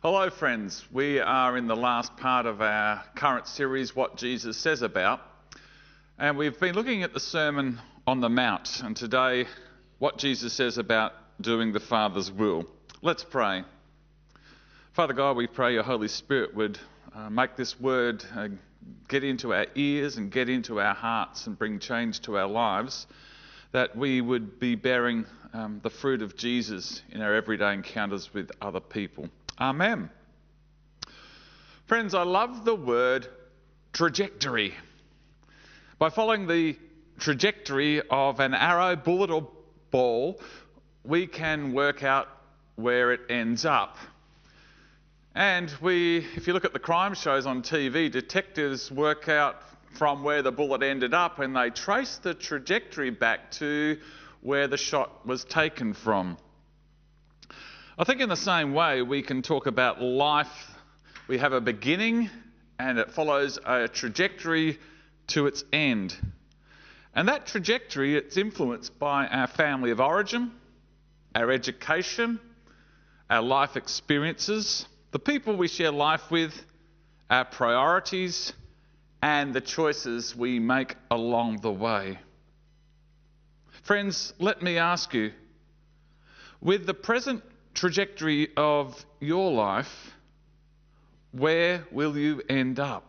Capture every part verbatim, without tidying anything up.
Hello friends, we are in the last part of our current series, What Jesus Says About, and we've been looking at the Sermon on the Mount, and today, what Jesus says about doing the Father's will. Let's pray. Father God, we pray your Holy Spirit would uh, make this word uh, get into our ears and get into our hearts and bring change to our lives, that we would be bearing um, the fruit of Jesus in our everyday encounters with other people. Amen. Friends, I love the word trajectory. By following the trajectory of an arrow, bullet or ball, we can work out where it ends up. And we, if you look at the crime shows on T V, detectives work out from where the bullet ended up and they trace the trajectory back to where the shot was taken from. I think in the same way we can talk about life. We have a beginning and it follows a trajectory to its end. And that trajectory, it's influenced by our family of origin, our education, our life experiences, the people we share life with, our priorities, and the choices we make along the way. Friends, let me ask you, with the present trajectory of your life, where will you end up?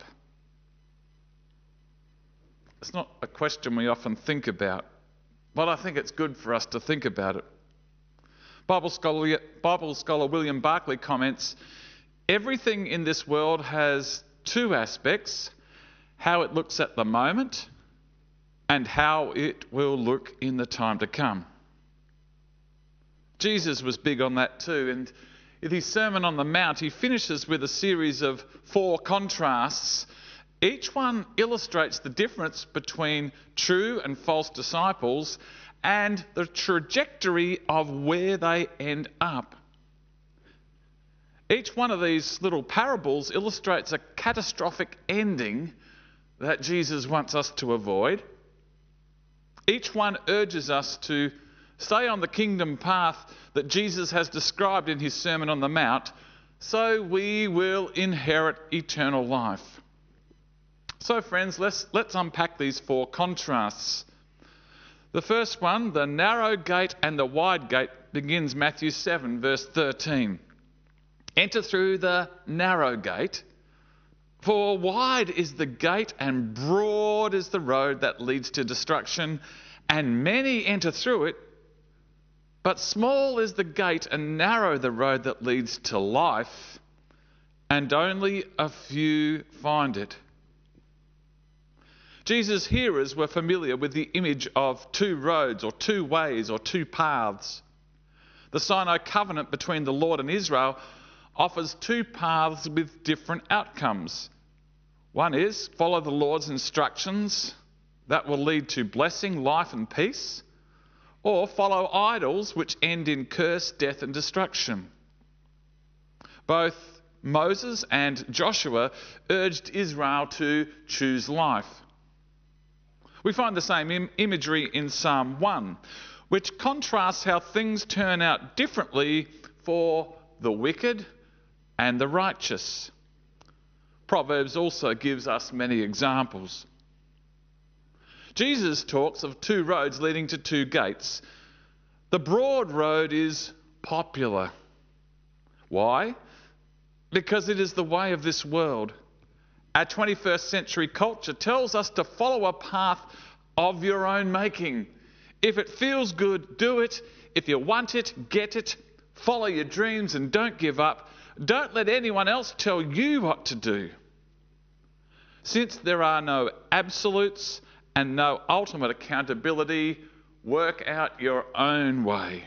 It's not a question we often think about, but I think it's good for us to think about it. Bible scholar, Bible scholar William Barclay comments, everything in this world has two aspects, how it looks at the moment and how it will look in the time to come. Jesus was big on that too, and in his Sermon on the Mount, he finishes with a series of four contrasts. Each one illustrates the difference between true and false disciples and the trajectory of where they end up. Each one of these little parables illustrates a catastrophic ending that Jesus wants us to avoid. Each one urges us to stay on the kingdom path that Jesus has described in his Sermon on the Mount, so we will inherit eternal life. So friends, let's, let's unpack these four contrasts. The first one, the narrow gate and the wide gate, begins Matthew seven, verse thirteen. Enter through the narrow gate, for wide is the gate and broad is the road that leads to destruction, and many enter through it. But small is the gate and narrow the road that leads to life, and only a few find it. Jesus' hearers were familiar with the image of two roads or two ways or two paths. The Sinai covenant between the Lord and Israel offers two paths with different outcomes. One is follow the Lord's instructions. That will lead to blessing, life and peace. Or follow idols which end in curse, death and destruction. Both Moses and Joshua urged Israel to choose life. We find the same im- imagery in Psalm one, which contrasts how things turn out differently for the wicked and the righteous. Proverbs also gives us many examples. Jesus talks of two roads leading to two gates. The broad road is popular. Why? Because it is the way of this world. Our twenty-first century culture tells us to follow a path of your own making. If it feels good, do it. If you want it, get it. Follow your dreams and don't give up. Don't let anyone else tell you what to do. Since there are no absolutes and no ultimate accountability, work out your own way.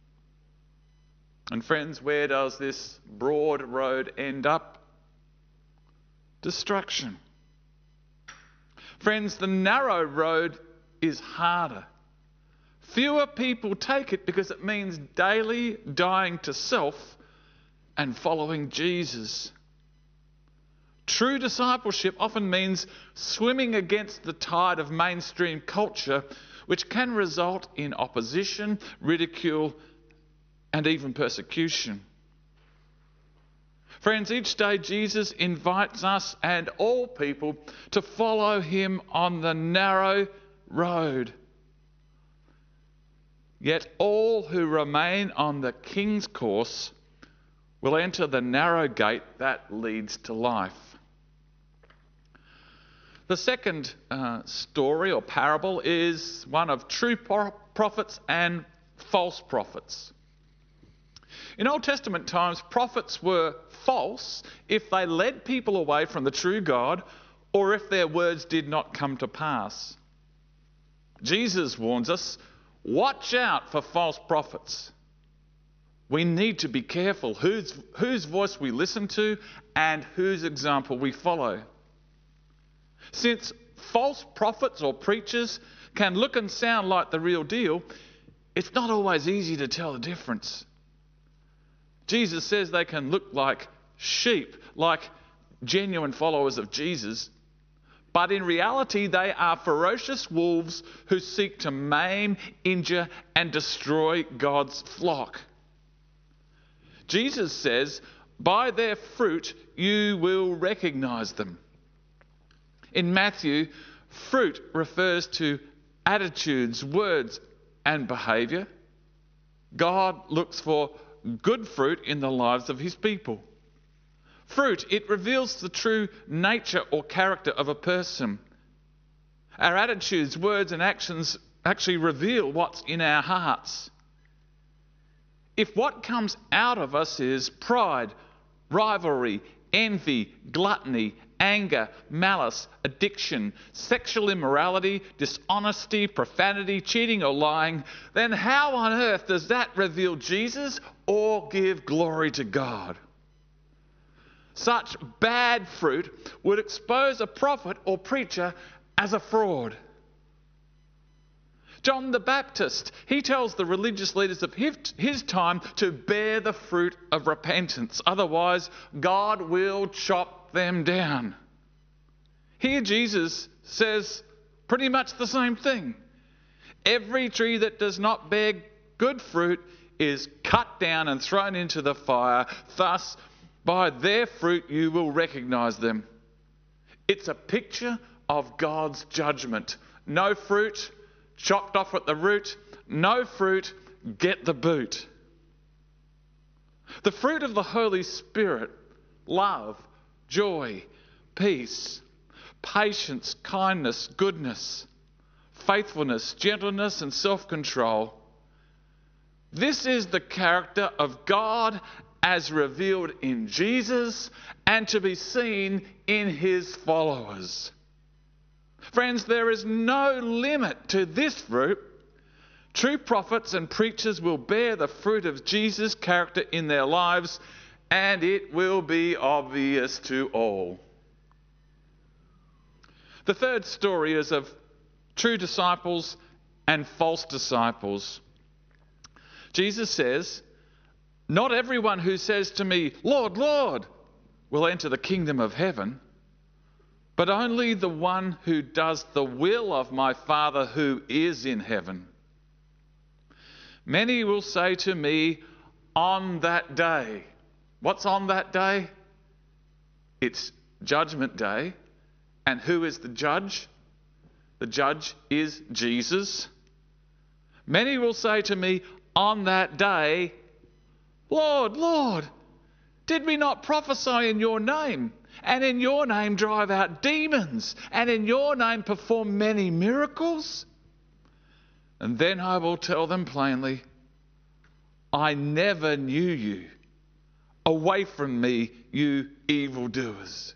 And friends, where does this broad road end up? Destruction. Friends, the narrow road is harder. Fewer people take it because it means daily dying to self and following Jesus. True discipleship often means swimming against the tide of mainstream culture, which can result in opposition, ridicule, and even persecution. Friends, each day Jesus invites us and all people to follow him on the narrow road. Yet all who remain on the King's course will enter the narrow gate that leads to life. The second uh, story or parable is one of true prophets and false prophets. In Old Testament times, prophets were false if they led people away from the true God or if their words did not come to pass. Jesus warns us, watch out for false prophets. We need to be careful whose, whose voice we listen to and whose example we follow. Since false prophets or preachers can look and sound like the real deal, it's not always easy to tell the difference. Jesus says they can look like sheep, like genuine followers of Jesus, but in reality they are ferocious wolves who seek to maim, injure and destroy God's flock. Jesus says, by their fruit you will recognize them. In Matthew, fruit refers to attitudes, words and behaviour. God looks for good fruit in the lives of his people. Fruit, it reveals the true nature or character of a person. Our attitudes, words and actions actually reveal what's in our hearts. If what comes out of us is pride, rivalry, envy, gluttony, anger, malice, addiction, sexual immorality, dishonesty, profanity, cheating or lying, then how on earth does that reveal Jesus or give glory to God? Such bad fruit would expose a prophet or preacher as a fraud. John the Baptist, he tells the religious leaders of his time to bear the fruit of repentance. Otherwise, God will chop them down. Here Jesus says pretty much the same thing. Every tree that does not bear good fruit is cut down and thrown into the fire. Thus, by their fruit you will recognize them. It's a picture of God's judgment. No fruit, chopped off at the root. No fruit, get the boot. The fruit of the Holy Spirit, love, joy, peace, patience, kindness, goodness, faithfulness, gentleness and self-control. This is the character of God as revealed in Jesus and to be seen in his followers. Friends, there is no limit to this fruit. True prophets and preachers will bear the fruit of Jesus' character in their lives, and it will be obvious to all. The third story is of true disciples and false disciples. Jesus says, not everyone who says to me, Lord, Lord, will enter the kingdom of heaven, but only the one who does the will of my Father who is in heaven. Many will say to me on that day. What's on that day? It's Judgment Day. And who is the judge? The judge is Jesus. Many will say to me on that day, Lord, Lord, did we not prophesy in your name, and in your name drive out demons, and in your name perform many miracles? And then I will tell them plainly, I never knew you. Away from me, you evildoers.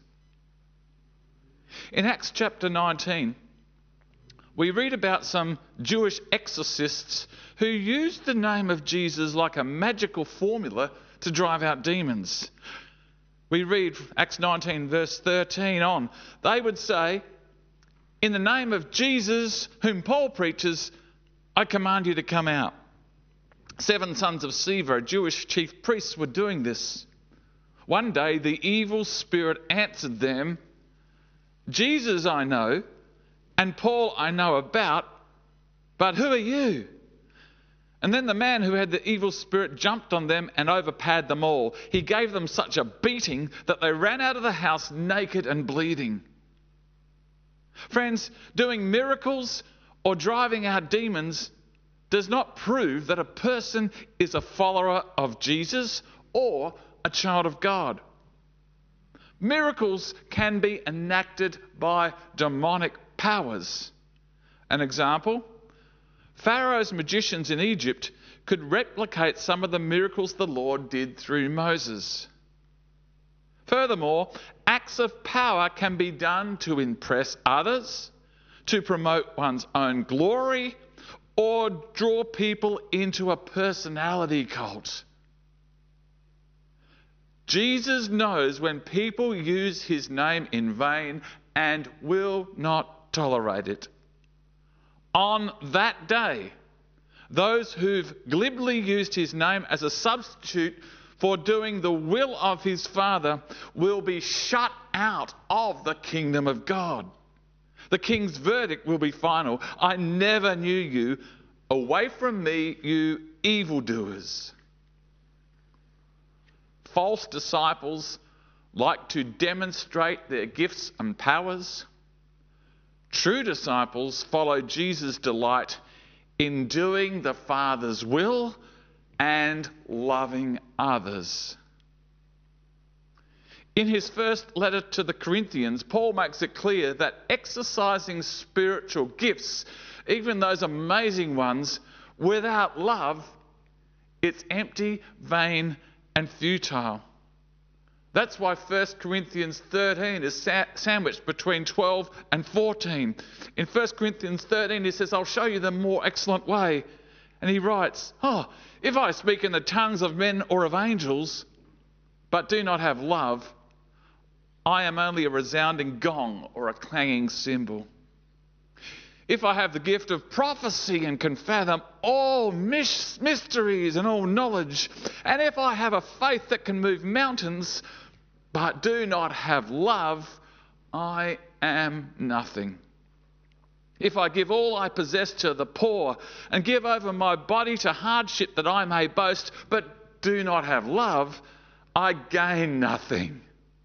In Acts chapter nineteen, we read about some Jewish exorcists who used the name of Jesus like a magical formula to drive out demons. We read Acts nineteen verse thirteen on. They would say, in the name of Jesus, whom Paul preaches, I command you to come out. Seven sons of Sceva, Jewish chief priests, were doing this. One day the evil spirit answered them, Jesus I know, and Paul I know about, but who are you? And then the man who had the evil spirit jumped on them and overpowered them all. He gave them such a beating that they ran out of the house naked and bleeding. Friends, doing miracles or driving out demons does not prove that a person is a follower of Jesus or a child of God. Miracles can be enacted by demonic powers. An example, Pharaoh's magicians in Egypt could replicate some of the miracles the Lord did through Moses. Furthermore, acts of power can be done to impress others, to promote one's own glory, or draw people into a personality cult. Jesus knows when people use his name in vain and will not tolerate it. On that day, those who've glibly used his name as a substitute for doing the will of his Father will be shut out of the kingdom of God. The king's verdict will be final. I never knew you. Away from me, you evildoers. False disciples like to demonstrate their gifts and powers. True disciples follow Jesus' delight in doing the Father's will and loving others. In his first letter to the Corinthians, Paul makes it clear that exercising spiritual gifts, even those amazing ones, without love, it's empty, vain, and futile. That's why First Corinthians thirteen is sa- sandwiched between twelve and fourteen. In First Corinthians thirteen, he says, I'll show you the more excellent way. And he writes, Oh, if I speak in the tongues of men or of angels, but do not have love, I am only a resounding gong or a clanging cymbal. If I have the gift of prophecy and can fathom all mis- mysteries and all knowledge, and if I have a faith that can move mountains, but do not have love, I am nothing. If I give all I possess to the poor and give over my body to hardship that I may boast, but do not have love, I gain nothing.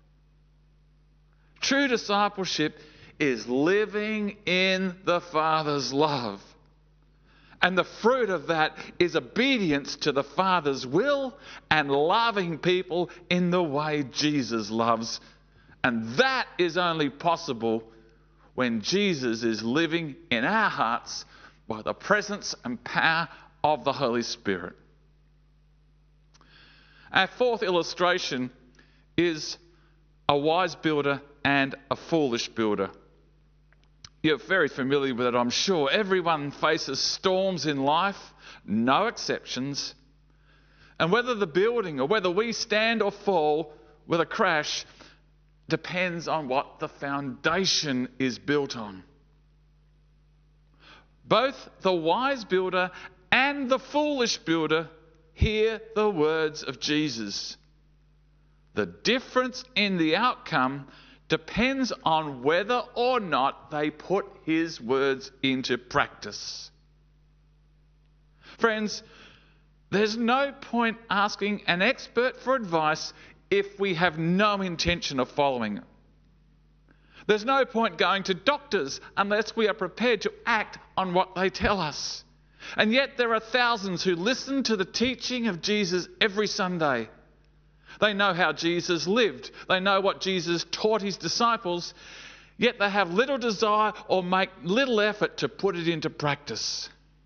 True discipleship is living in the Father's love. And the fruit of that is obedience to the Father's will and loving people in the way Jesus loves. And that is only possible when Jesus is living in our hearts by the presence and power of the Holy Spirit. Our fourth illustration is a wise builder and a foolish builder. You're very familiar with it, I'm sure. Everyone faces storms in life, no exceptions. And whether the building or whether we stand or fall with a crash depends on what the foundation is built on. Both the wise builder and the foolish builder hear the words of Jesus. The difference in the outcome depends on whether or not they put his words into practice. Friends, there's no point asking an expert for advice if we have no intention of following it. There's no point going to doctors unless we are prepared to act on what they tell us. And yet there are thousands who listen to the teaching of Jesus every Sunday. They know how Jesus lived. They know what Jesus taught his disciples, yet they have little desire or make little effort to put it into practice.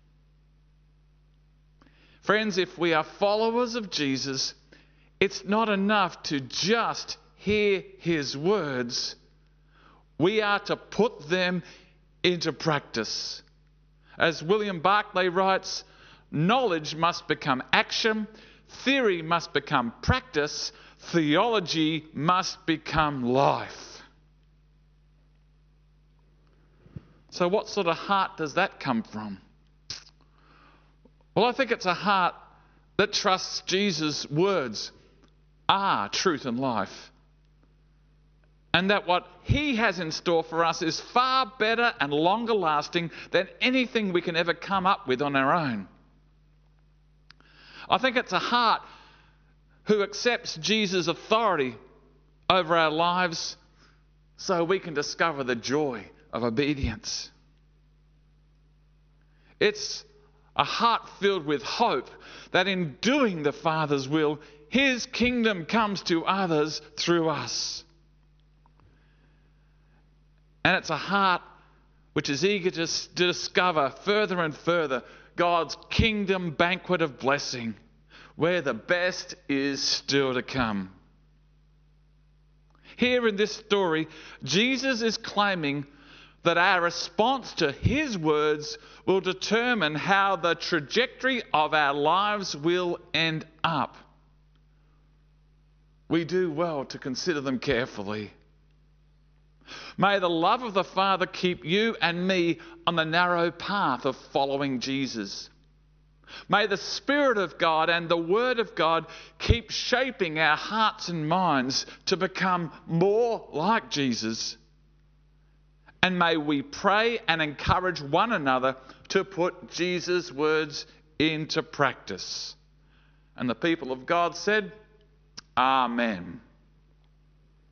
Friends, if we are followers of Jesus, it's not enough to just hear his words. We are to put them into practice. As William Barclay writes, knowledge must become action, theory must become practice, theology must become life. So what sort of heart does that come from? Well, I think it's a heart that trusts Jesus' words are truth and life. And that what he has in store for us is far better and longer lasting than anything we can ever come up with on our own. I think it's a heart who accepts Jesus' authority over our lives so we can discover the joy of obedience. It's a heart filled with hope that in doing the Father's will, His kingdom comes to others through us. And it's a heart which is eager to discover further and further God's kingdom banquet of blessing, where the best is still to come. Here in this story, Jesus is claiming that our response to His words will determine how the trajectory of our lives will end up. We do well to consider them carefully. May the love of the Father keep you and me on the narrow path of following Jesus. May the Spirit of God and the Word of God keep shaping our hearts and minds to become more like Jesus. And may we pray and encourage one another to put Jesus' words into practice. And the people of God said, Amen.